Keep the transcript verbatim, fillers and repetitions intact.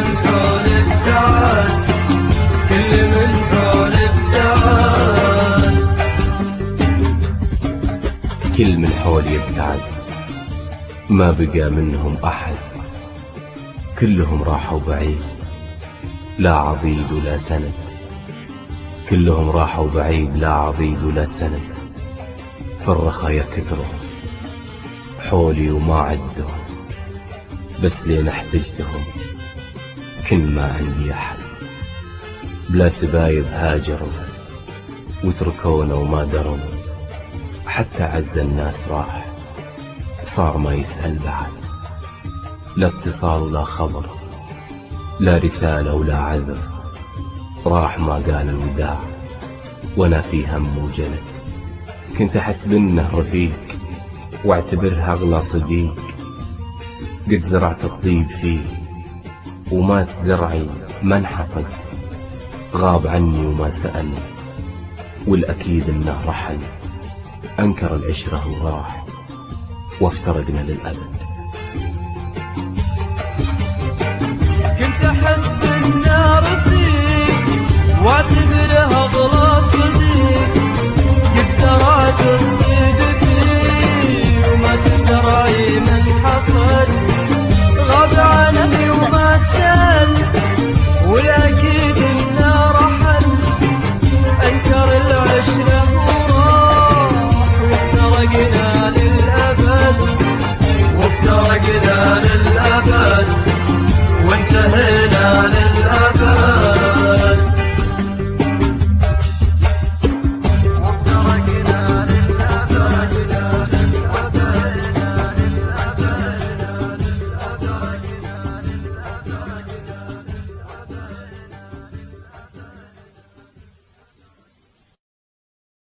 من حول ابتعد، كل من حول ابتعد. كل من حول يبتعد، ما بقى منهم أحد، كلهم راحوا بعيد، لا عضيد ولا سند. كلهم راحوا بعيد، لا عضيد ولا سند. في الرخايا كثروا حولي وما عدهم، بس لين احتجتهم كن ما عندي أحد. بلا سبايب هاجروا وتركونا وما دروا، حتى عز الناس راح صار ما يسأل بعد. لا اتصال ولا خبر، لا رسالة ولا عذر، راح ما قال الوداع وانا في هم وجلد. كنت احسب انه رفيق واعتبرها اغلى صديق، قد زرعت الطيب فيه ومات زرعي ما انحصد. غاب عني وما سأل، والاكيد انه رحل، انكر العشرة وراح وافترقنا للأبد. كنت احسب انه رفيق واعتبرها اغلى صديق، قد زرعت الطيب فيه وما تزرعي من حصد. غاب عني وما سأل،